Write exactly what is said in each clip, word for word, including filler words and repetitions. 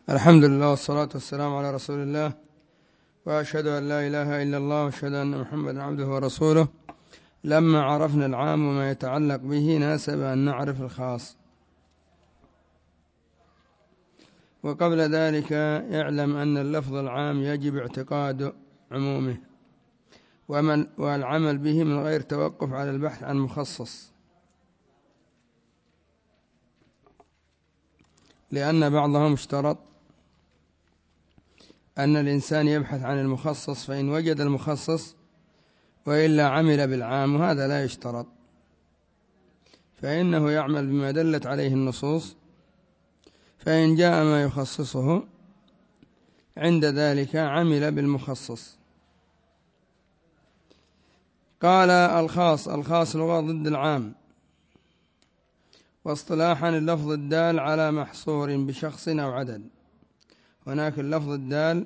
الحمد لله والصلاة والسلام على رسول الله، وأشهد أن لا إله إلا الله وأشهد أن محمدا عبده ورسوله. لما عرفنا العام وما يتعلق به ناسب أن نعرف الخاص. وقبل ذلك اعلم أن اللفظ العام يجب اعتقاد عمومه ومن والعمل به من غير توقف على البحث عن مخصص، لأن بعضهم اشترط أن الإنسان يبحث عن المخصص فإن وجد المخصص وإلا عمل بالعام، وهذا لا يشترط، فإنه يعمل بما دلت عليه النصوص، فإن جاء ما يخصصه عند ذلك عمل بالمخصص. قال الخاص. الخاص لغة ضد العام، واصطلاحا اللفظ الدال على محصور بشخص أو عدد. هناك اللفظ الدال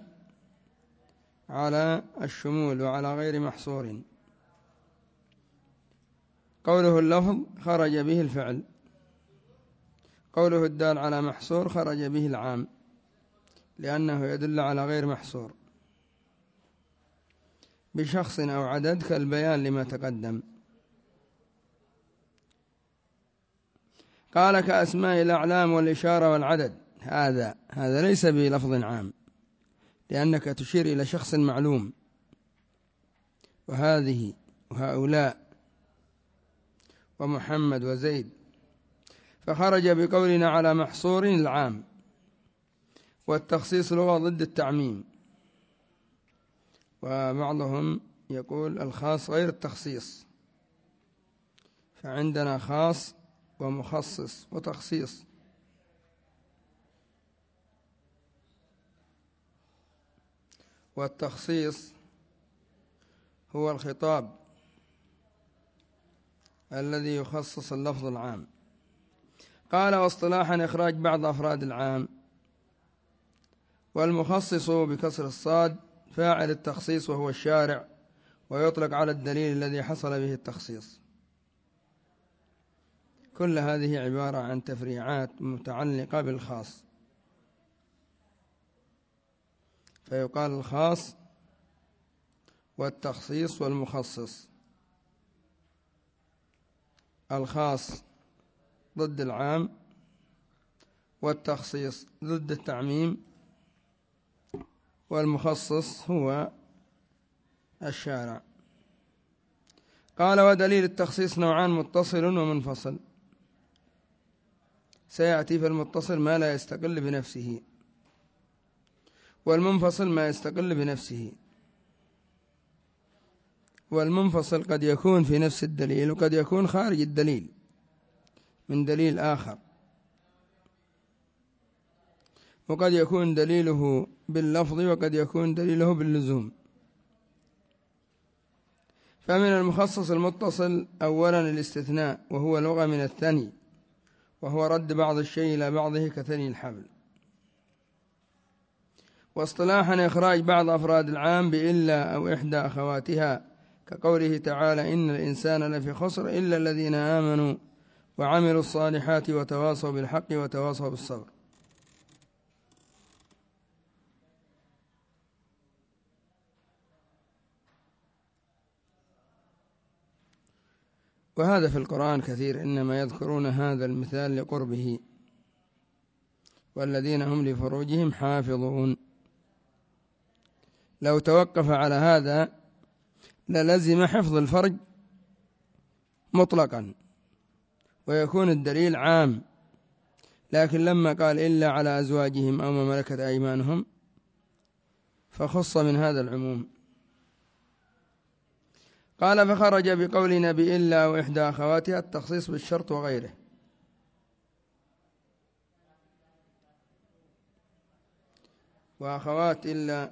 على الشمول وعلى غير محصور. قوله اللفظ خرج به الفعل، قوله الدال على محصور خرج به العام، لأنه يدل على غير محصور بشخص أو عدد، كالبيان لما تقدم. قال كأسماء الأعلام والإشارة والعدد. هذا هذا ليس بلفظ عام، لأنك تشير إلى شخص معلوم، وهذه وهؤلاء ومحمد وزيد، فخرج بقولنا على محصور العام. والتخصيص لغة ضد التعميم، وبعضهم يقول الخاص غير التخصيص، فعندنا خاص ومخصص وتخصيص. والتخصيص هو الخطاب الذي يخصص اللفظ العام. قال واصطلاحا إخراج بعض أفراد العام. والمخصص بكسر الصاد فاعل التخصيص وهو الشارع، ويطلق على الدليل الذي حصل به التخصيص. كل هذه عبارة عن تفريعات متعلقة بالخاص، فيقال الخاص والتخصيص والمخصص. الخاص ضد العام، والتخصيص ضد التعميم، والمخصص هو الشارع. قال ودليل التخصيص نوعان، متصل ومنفصل. سيأتي في المتصل ما لا يستقل بنفسه، والمنفصل ما يستقل بنفسه. والمنفصل قد يكون في نفس الدليل، وقد يكون خارج الدليل من دليل آخر، وقد يكون دليله باللفظ وقد يكون دليله باللزوم. فمن المخصص المتصل أولا الاستثناء، وهو لغة من الثني، وهو رد بعض الشيء إلى بعضه كثني الحبل. واصطلاحا إخراج بعض أفراد العام بإلا أو إحدى أخواتها، كقوله تعالى إن الإنسان لفي خسر إلا الذين آمنوا وعملوا الصالحات وتواصوا بالحق وتواصوا بالصبر. وهذا في القرآن كثير، إنما يذكرون هذا المثال لقربه. والذين هم لفروجهم حافظون. لو توقف على هذا للزم حفظ الفرج مطلقا ويكون الدليل عام، لكن لما قال إلا على أزواجهم أو ما ملكت أيمانهم فخص من هذا العموم. قال فخرج بقولنا بإلا وإحدى أخواتها التخصيص بالشرط وغيره. وأخوات إلا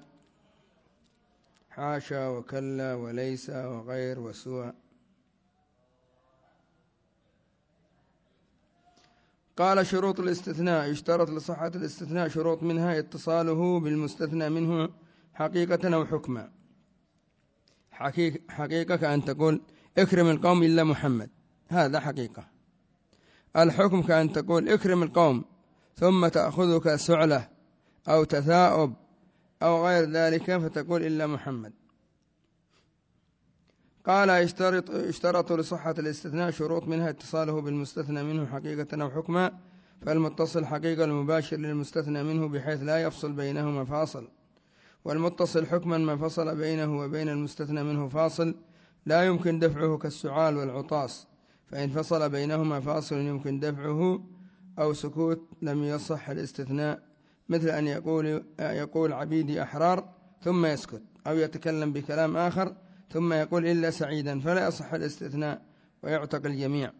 حاشا وكلا وليس وغير وسوى. قال شروط الاستثناء. يشترط لصحة الاستثناء شروط، منها اتصاله بالمستثنى منه حقيقة أو حكما. حقيقة كأن تقول اكرم القوم إلا محمد، هذا حقيقة. الحكم كأن تقول اكرم القوم ثم تأخذك سعلة أو تثاؤب أو غير ذلك فتقول إلا محمد. قال اشترط, اشترط لصحة الاستثناء شروط، منها اتصاله بالمستثنى منه حقيقة أو حكما، فالمتصل حقيقة المباشر للمستثنى منه بحيث لا يفصل بينهما فاصل، والمتصل حكما ما فصل بينه وبين المستثنى منه فاصل لا يمكن دفعه كالسعال والعطاس، فإن فصل بينهما فاصل يمكن دفعه أو سكوت لم يصح الاستثناء، مثل أن يقول, يقول عبيدي أحرار ثم يسكت، أو يتكلم بكلام آخر ثم يقول إلا سعيدا، فلا يصح الاستثناء ويعتق الجميع.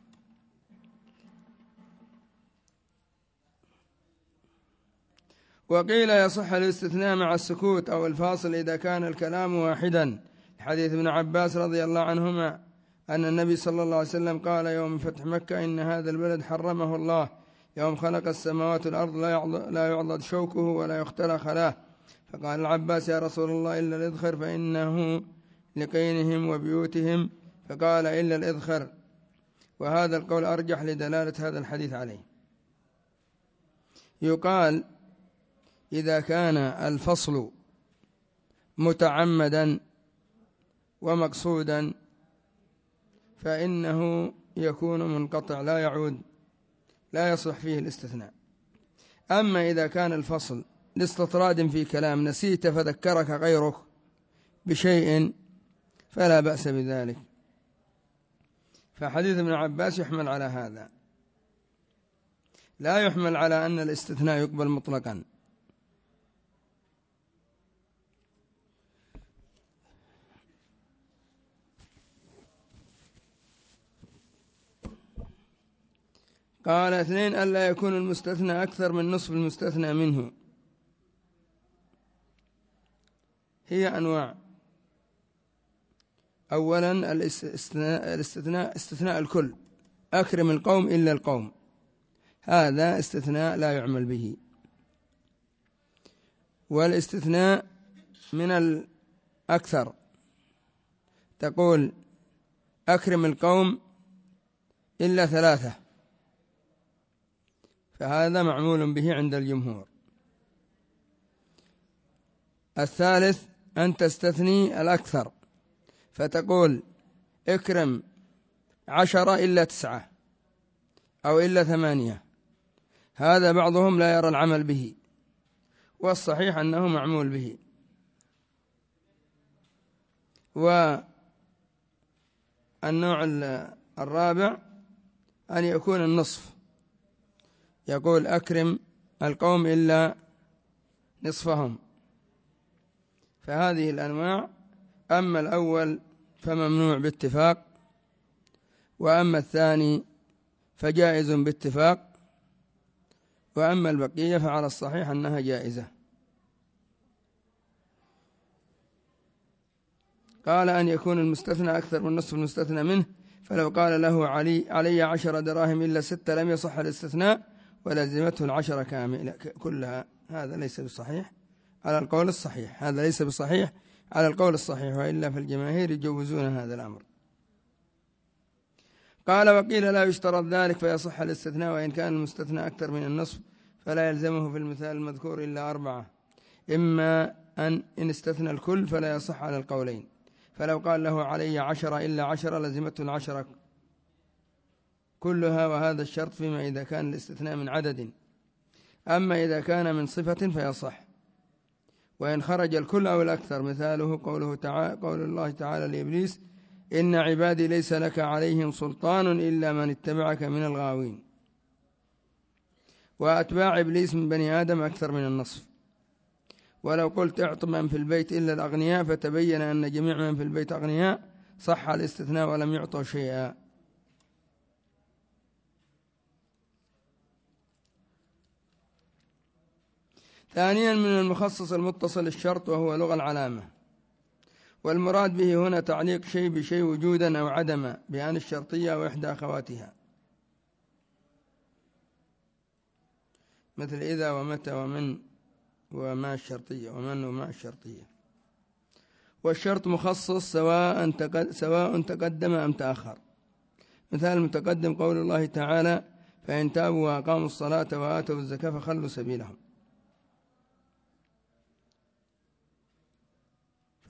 وقيل يصح الاستثناء مع السكوت أو الفاصل إذا كان الكلام واحدا، حديث ابن عباس رضي الله عنهما أن النبي صلى الله عليه وسلم قال يوم فتح مكة إن هذا البلد حرمه الله يوم خلق السماوات والأرض لا يعضد شوكه ولا يختلى خلاه، فقال العباس يا رسول الله إلا الإذخر فإنه لقينهم وبيوتهم، فقال إلا الإذخر، وهذا القول أرجح لدلالة هذا الحديث عليه. يقال إذا كان الفصل متعمدا ومقصودا فإنه يكون منقطع لا يعود، لا يصح فيه الاستثناء. أما إذا كان الفصل لاستطراد في كلام نسيت فذكرك غيرك بشيء فلا بأس بذلك، فحديث ابن عباس يحمل على هذا، لا يحمل على أن الاستثناء يقبل مطلقا. قال اثنين ألا يكون المستثنى أكثر من نصف المستثنى منه. هي أنواع، أولا الاستثناء, الاستثناء استثناء الكل، أكرم القوم إلا القوم، هذا استثناء لا يعمل به. والاستثناء من الأكثر، تقول أكرم القوم إلا ثلاثة، فهذا معمول به عند الجمهور. الثالث أن تستثني الأكثر، فتقول اكرم عشرة إلا تسعة أو إلا ثمانية، هذا بعضهم لا يرى العمل به، والصحيح أنه معمول به. والنوع الرابع أن يكون النصف، يقول أكرم القوم إلا نصفهم، فهذه الأنواع. أما الأول فممنوع باتفاق، وأما الثاني فجائز باتفاق، وأما البقية فعلى الصحيح أنها جائزة. قال أن يكون المستثنى أكثر من نصف المستثنى منه، فلو قال له علي علي عشر دراهم إلا ستة لم يصح الاستثناء ولزمته العشرة كاملة كلها، هذا ليس بصحيح على القول الصحيح، هذا ليس بصحيح على القول الصحيح، وإلا في الجماهير يجوزون هذا الأمر. قال وقيل لا يشترط ذلك فيصح الاستثناء، وإن كان المستثنى أكثر من النصف فلا يلزمه في المثال المذكور إلا أربعة، إما أن إن استثنى الكل فلا يصح على القولين، فلو قال له علي عشرة إلا عشرة لزمته العشرة كلها، وهذا الشرط فيما إذا كان الاستثناء من عدد، أما إذا كان من صفة فيصح. وإن خرج الكل أو الأكثر، مثاله قوله تعالى قول الله تعالى لإبليس إن عبادي ليس لك عليهم سلطان إلا من اتبعك من الغاوين، وأتباع إبليس من بني آدم أكثر من النصف. ولو قلت اعط من في البيت إلا الأغنياء فتبين أن جميع من في البيت أغنياء صح الاستثناء ولم يعطوا شيئا. ثانيا من المخصص المتصل الشرط، وهو لغة العلامة، والمراد به هنا تعليق شيء بشيء وجودا أو عدما بأن الشرطية وإحدى أخواتها، مثل إذا ومتى ومن وما الشرطية، ومن وما الشرطية. والشرط مخصص سواء سواء تقدم أم تأخر. مثال المتقدم قول الله تعالى فإن تابوا وأقاموا الصلاة وآتوا الزكاة فخلوا سبيلهم،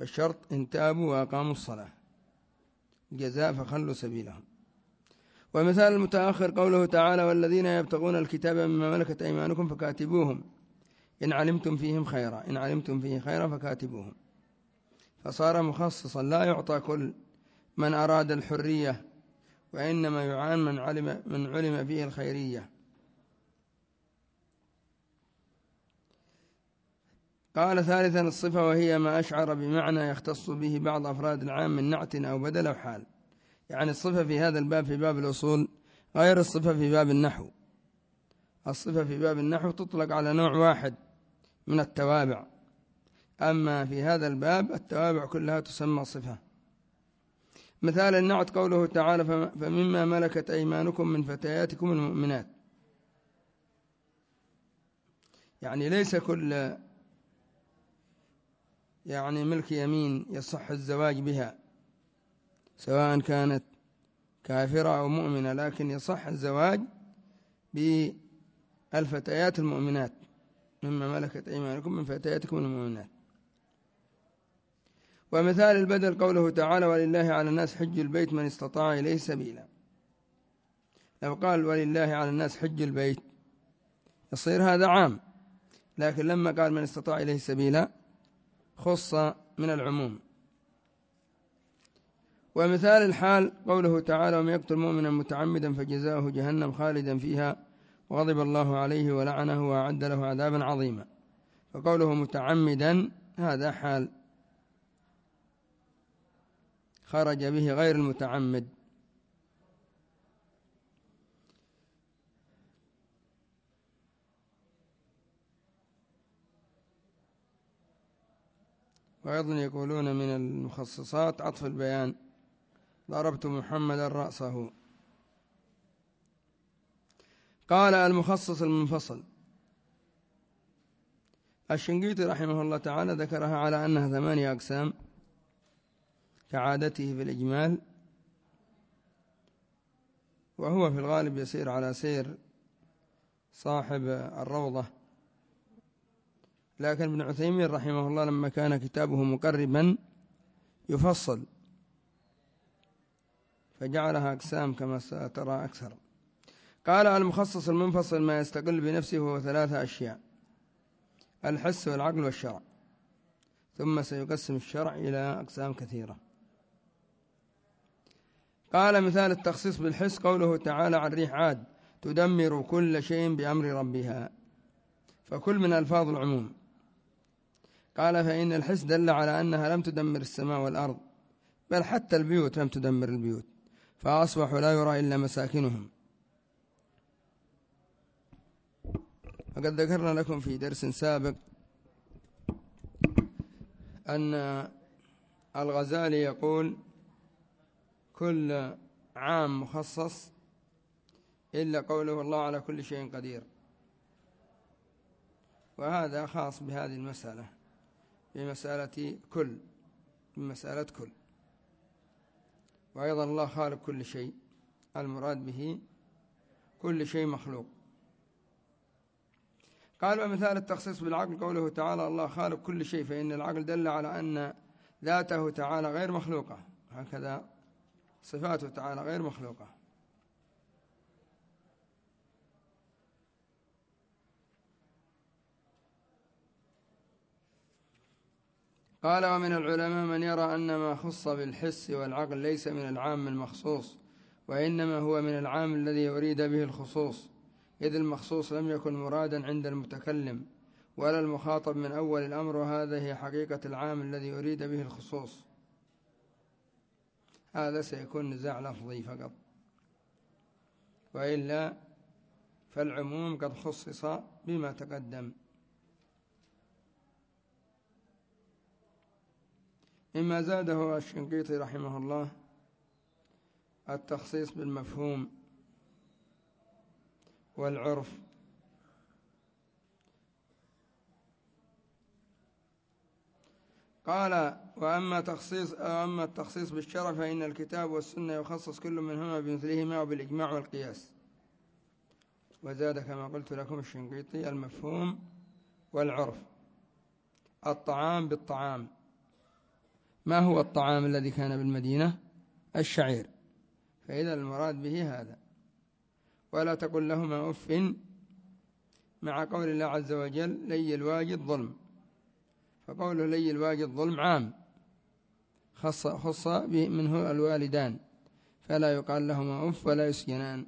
فالشرط إن تابوا وأقاموا الصلاة، الجزاء فخلوا سبيلهم. ومثال المتأخر قوله تعالى والذين يبتغون الكتاب مما ملكت أيمانكم فكاتبوهم إن علمتم فيهم خيرا، إن علمتم فيه خيرا فكاتبوهم، فصار مخصصا لا يعطى كل من أراد الحرية، وإنما يعان من علم, من علم فيه الخيرية. قال ثالثا الصفة، وهي ما أشعر بمعنى يختص به بعض أفراد العام من نعت أو بدل أو حال. يعني الصفة في هذا الباب في باب الأصول غير الصفة في باب النحو. الصفة في باب النحو تطلق على نوع واحد من التوابع، أما في هذا الباب التوابع كلها تسمى صفة. مثال النعت قوله تعالى فمما ملكت أيمانكم من فتياتكم المؤمنات، يعني ليس كل يعني ملك يمين يصح الزواج بها سواء كانت كافرة أو مؤمنة، لكن يصح الزواج بالفتيات المؤمنات مما ملكت أيمانكم من فتياتكم المؤمنات. ومثال البدل قوله تعالى ولله على الناس حج البيت من استطاع إليه سبيلا. لو قال ولله على الناس حج البيت يصير هذا عام، لكن لما قال من استطاع إليه سبيلا خص من العموم. ومثال الحال قوله تعالى ومن يقتل مؤمنا متعمدا فجزاؤه جهنم خالدا فيها وغضب الله عليه ولعنه وأعد له عذابا عظيما، فقوله متعمدا هذا حال خرج به غير المتعمد. وأيضا يقولون من المخصصات عطف البيان ضربت محمدا رأسه. قال المخصص المنفصل، الشنقيطي رحمه الله تعالى ذكرها على أنها ثمانية أقسام كعادته في الإجمال، وهو في الغالب يسير على سير صاحب الروضة، لكن ابن عثيمين رحمه الله لما كان كتابه مقربا يفصل فجعلها أقسام كما سترى أكثر. قال المخصص المنفصل ما يستقل بنفسه هو ثلاثة أشياء: الحس والعقل والشرع، ثم سيقسم الشرع إلى أقسام كثيرة. قال مثال التخصيص بالحس قوله تعالى عن ريح عاد تدمر كل شيء بأمر ربها، فكل من ألفاظ العموم. قال فإن الحس دل على أنها لم تدمر السماء والأرض، بل حتى البيوت لم تدمر البيوت، فأصبحوا لا يرى إلا مساكنهم. وقد ذكرنا لكم في درس سابق أن الغزالي يقول كل عام مخصص إلا قوله الله على كل شيء قدير، وهذا خاص بهذه المسألة، بمسألة كل بمسألة كل وأيضا الله خالق كل شيء، المراد به كل شيء مخلوق. قال ومثال التخصيص بالعقل قوله تعالى الله خالق كل شيء، فإن العقل دل على أن ذاته تعالى غير مخلوقة، هكذا صفاته تعالى غير مخلوقة. قال ومن العلماء من يرى أن ما خص بالحس والعقل ليس من العام المخصوص، وإنما هو من العام الذي يريد به الخصوص، إذ المخصوص لم يكن مرادا عند المتكلم ولا المخاطب من أول الأمر، وهذا هي حقيقة العام الذي يريد به الخصوص. هذا سيكون نزاع لفظي فقط، وإلا فالعموم قد خصص بما تقدم. مما زاده الشنقيطي رحمه الله التخصيص بالمفهوم والعرف. قال وأما تخصيص أما التخصيص بالشرع فإن الكتاب والسنة يخصص كل منهما بمثلهما وبالإجماع والقياس. وزاد كما قلت لكم الشنقيطي المفهوم والعرف. الطعام بالطعام ما هو الطعام الذي كان بالمدينة؟ الشعير، فإذا المراد به هذا. ولا تقل لهما أف، مع قول الله عز وجل لي الواجد ظلم، فقوله لي الواجد ظلم عام، خص, خص منه الوالدان، فلا يقال لهما أف ولا يسجنان.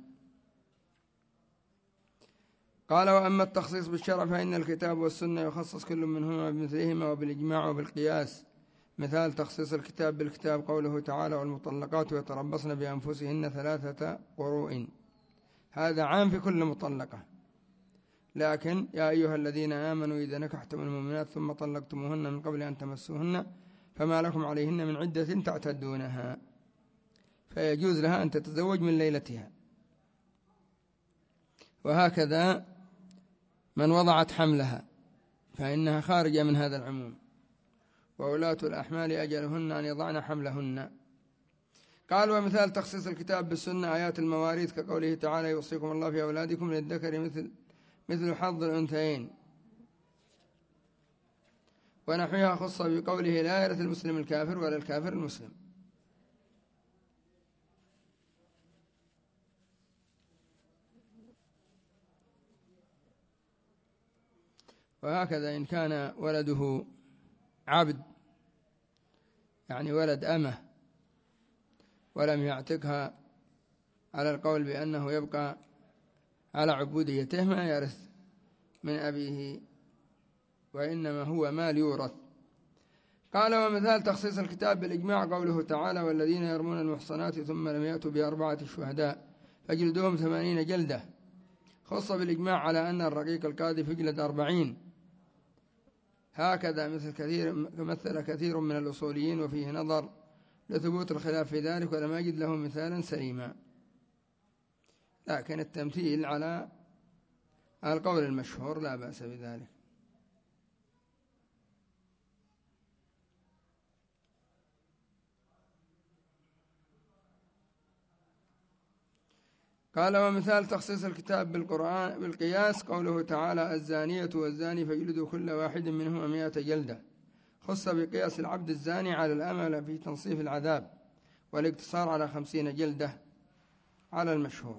قال وأما التخصيص بالشرع فإن الكتاب والسنة يخصص كل منهما بمثلهما وبالإجماع وبالقياس. مثال تخصيص الكتاب بالكتاب قوله تعالى والمطلقات يتربصن بأنفسهن ثلاثة قروء، هذا عام في كل مطلقة. لكن يا أيها الذين آمنوا إذا نكحتم المؤمنات ثم طلقتموهن من قبل أن تمسوهن فما لكم عليهن من عدة تعتدونها، فيجوز لها أن تتزوج من ليلتها. وهكذا من وضعت حملها فإنها خارجة من هذا العموم. وولاة الأحمال أجلهن أن يضعن حملهن. قال ومثال تخصيص الكتاب بالسنة آيات المواريث كقوله تعالى يوصيكم الله في أولادكم للذكر مثل مثل حظ الأنثيين، ونحوها خص بقوله لا يرث المسلم الكافر ولا الكافر المسلم. وهكذا إن كان ولده عبد، يعني ولد أمه، ولم يعتقها على القول بأنه يبقى على عبوديته، ما يرث من أبيه، وإنما هو مال يورث. قال ومثال تخصيص الكتاب بالإجماع قوله تعالى والذين يرمون المحصنات ثم لم يأتوا بأربعة شهداء فجلدوهم ثمانين جلدة، خص بالإجماع على أن الرقيق القاذف يجلد أربعين. هكذا مثل كثير مثل كثير من الأصوليين، وفيه نظر لثبوت الخلاف في ذلك، ولم أجد له مثالا سليما. لكن التمثيل على القول المشهور لا بأس بذلك. قال ومثال تخصيص الكتاب بالقرآن بالقياس قوله تعالى الزانية والزاني فجلدوا كل واحد منهما مئة جلدة، خص بقياس العبد الزاني على الأمل في تنصيف العذاب، والاقتصار على خمسين جلدة على المشهور.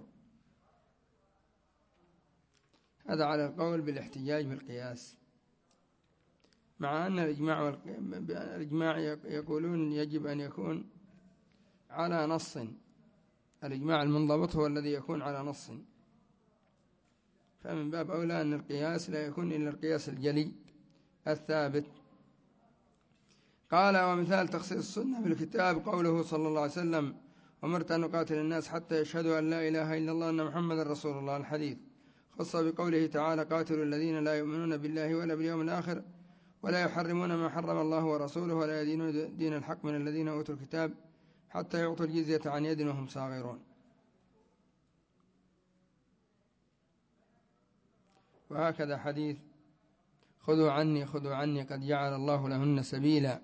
هذا على القول بالاحتجاج بالقياس، مع أن الإجماع, الإجماع يقولون يجب أن يكون على نص. الإجماع المنضبط هو الذي يكون على نص، فمن باب أولى أن القياس لا يكون إلا القياس الجلي الثابت. قال ومثال تخصيص السنة بالكتاب قوله صلى الله عليه وسلم أمرت أن أقاتل الناس حتى يشهدوا أن لا إله إلا الله وأن محمد رسول الله، الحديث. خص بقوله تعالى قاتلوا الذين لا يؤمنون بالله ولا باليوم الآخر ولا يحرمون ما حرم الله ورسوله ولا يدينون دين الحق من الذين أوتوا الكتاب حتى يعطوا الجزية عن يد وهم صاغرون. وهكذا حديث خذوا عني خذوا عني قد جعل الله لهن سبيلا،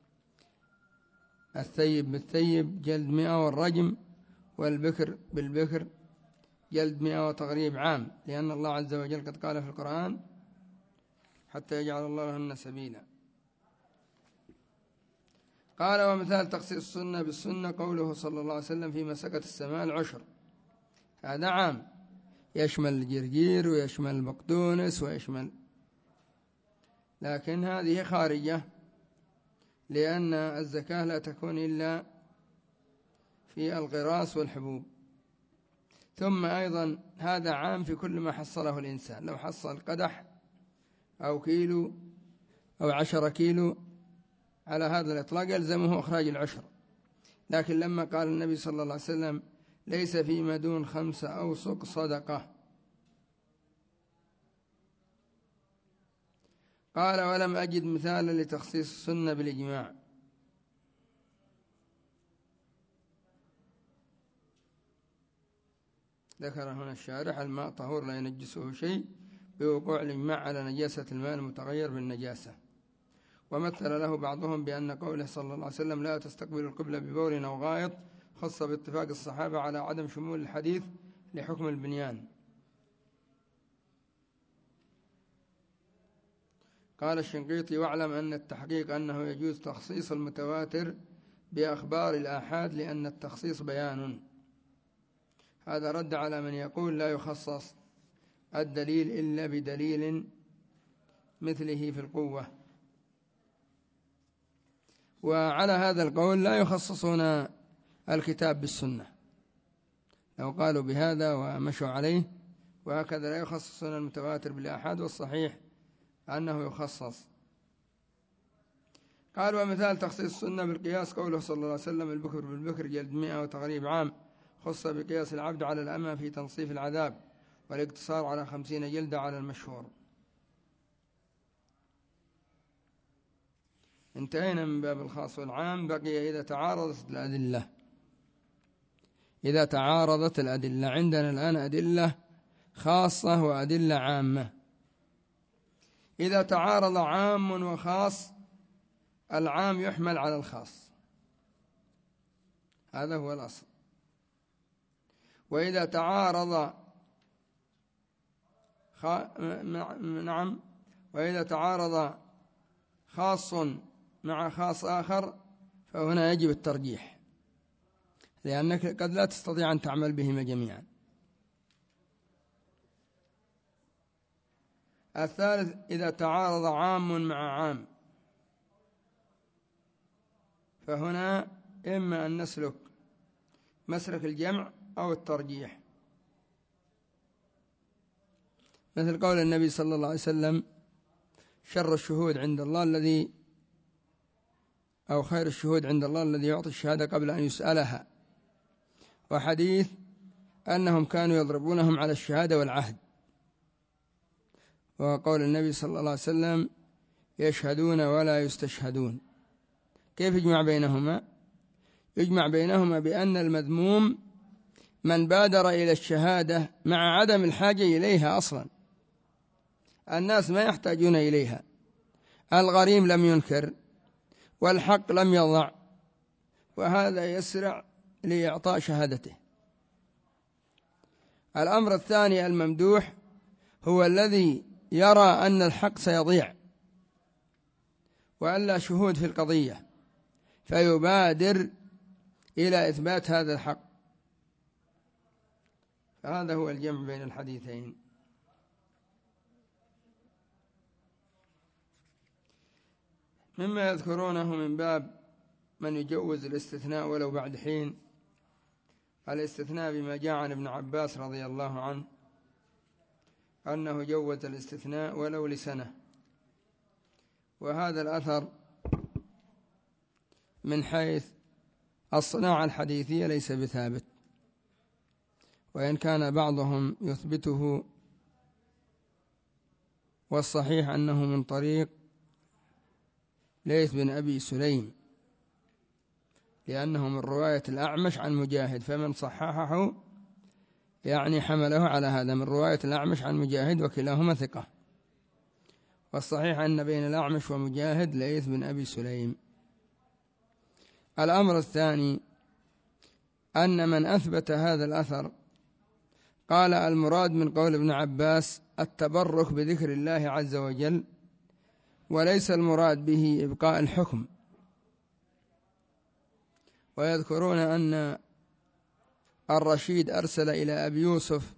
الثيب بالثيب جلد مئة والرجم، والبكر بالبكر جلد مئة وتغريب عام، لأن الله عز وجل قد قال في القرآن حتى يجعل الله لهن سبيلا. قال ومثال تخصيص السنة بالسنة قوله صلى الله عليه وسلم فيما سكت السماء العشر، هذا عام يشمل الجرجير ويشمل البقدونس ويشمل، لكن هذه خارجة، لأن الزكاة لا تكون إلا في الغراس والحبوب. ثم أيضا هذا عام في كل ما حصله الإنسان، لو حصل قدح أو كيلو أو عشر كيلو على هذا الإطلاق يلزمه إخراج العشر. لكن لما قال النبي صلى الله عليه وسلم ليس فيما دون خمسة أوسق صدقة، قال ولم أجد مثالا لتخصيص السنة بالإجماع. ذكر هنا الشارح الماء طهور لا ينجسه شيء بوقوع الإجماع على نجاسة الماء المتغير بالنجاسة. ومثل له بعضهم بأن قوله صلى الله عليه وسلم لا تستقبل القبلة ببول أو غائط خص باتفاق الصحابة على عدم شمول الحديث لحكم البنيان. قال الشنقيطي: واعلم أن التحقيق أنه يجوز تخصيص المتواتر بأخبار الآحاد لأن التخصيص بيان. هذا رد على من يقول لا يخصص الدليل إلا بدليل مثله في القوة. وعلى هذا القول لا يخصصون الكتاب بالسنة، لو قالوا بهذا ومشوا عليه، وهكذا لا يخصصون المتواتر بالآحاد، والصحيح أنه يخصص. قال: ومثال تخصيص السنة بالقياس قوله صلى الله عليه وسلم: البكر بالبكر جلد مئة وتغريب عام، خص بقياس العبد على الأمة في تنصيف العذاب، والاقتصار على خمسين جلدة على المشهور. انتهينا من باب الخاص والعام. بقي إذا تعارضت الأدلة. إذا تعارضت الأدلة، عندنا الآن أدلة خاصة وأدلة عامة. إذا تعارض عام وخاص، العام يحمل على الخاص، هذا هو الأصل. وإذا تعارض خ... نعم وإذا تعارض خاص مع خاص آخر، فهنا يجب الترجيح، لأنك قد لا تستطيع أن تعمل بهما جميعا. الثالث: إذا تعارض عام مع عام، فهنا إما أن نسلك مسلك الجمع أو الترجيح، مثل قول النبي صلى الله عليه وسلم: شر الشهود عند الله الذي أو خير الشهود عند الله الذي يعطي الشهادة قبل أن يسألها، وحديث أنهم كانوا يضربونهم على الشهادة والعهد، وقول النبي صلى الله عليه وسلم: يشهدون ولا يستشهدون. كيف يجمع بينهما؟ يجمع بينهما بأن المذموم من بادر إلى الشهادة مع عدم الحاجة إليها أصلا، الناس ما يحتاجون إليها، الغريم لم ينكر والحق لم يضع، وهذا يسرع لإعطاء شهادته. الأمر الثاني الممدوح هو الذي يرى أن الحق سيضيع وأن لا شهود في القضية، فيبادر إلى إثبات هذا الحق، فهذا هو الجمع بين الحديثين. مما يذكرونه من باب من يجوز الاستثناء ولو بعد حين، الاستثناء بما جاء عن ابن عباس رضي الله عنه أنه جوز الاستثناء ولو لسنة، وهذا الأثر من حيث الصناعة الحديثية ليس بثابت، وإن كان بعضهم يثبته، والصحيح أنه من طريق ليث بن أبي سليم، لأنه من رواية الأعمش عن مجاهد، فمن صححه يعني حمله على هذا، من رواية الأعمش عن مجاهد، وكلاهما ثقة. والصحيح أن بين الأعمش ومجاهد ليث بن أبي سليم. الأمر الثاني أن من أثبت هذا الأثر قال: المراد من قول ابن عباس التبرك بذكر الله عز وجل، وليس المراد به إبقاء الحكم. ويذكرون أن الرشيد أرسل إلى أبي يوسف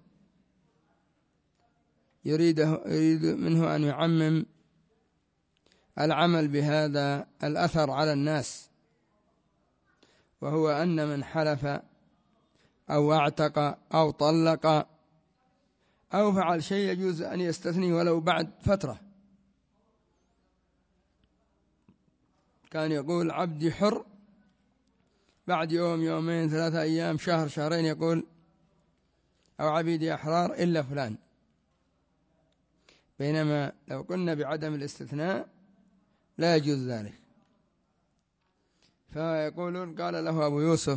يريده يريد منه أن يعمم العمل بهذا الأثر على الناس، وهو أن من حلف أو اعتق أو طلق أو فعل شيء يجوز أن يستثني ولو بعد فترة. كان يقول عبدي حر، بعد يوم يومين ثلاثة أيام شهر شهرين يقول أو عبيدي أحرار إلا فلان، بينما لو قلنا بعدم الاستثناء لا يجوز ذلك. فيقولون قال له أبو يوسف: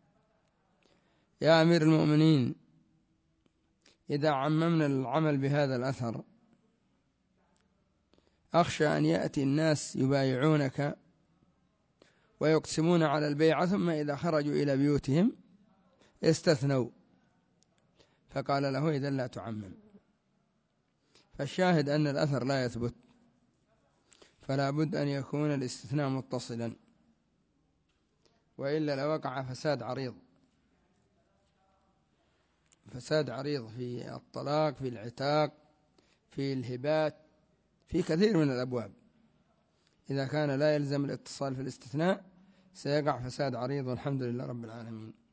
يا أمير المؤمنين، إذا عممنا العمل بهذا الأثر أخشى أن يأتي الناس يبايعونك ويقسمون على البيعة، ثم إذا خرجوا إلى بيوتهم استثنوا. فقال له: إذن لا تعمم. فالشاهد أن الأثر لا يثبت، فلا بد أن يكون الاستثناء متصلا، وإلا لوقع فساد عريض، فساد عريض في الطلاق، في العتاق، في الهبات، في كثير من الأبواب. إذا كان لا يلزم الاتصال في الاستثناء سيقع فساد عريض، والحمد لله رب العالمين.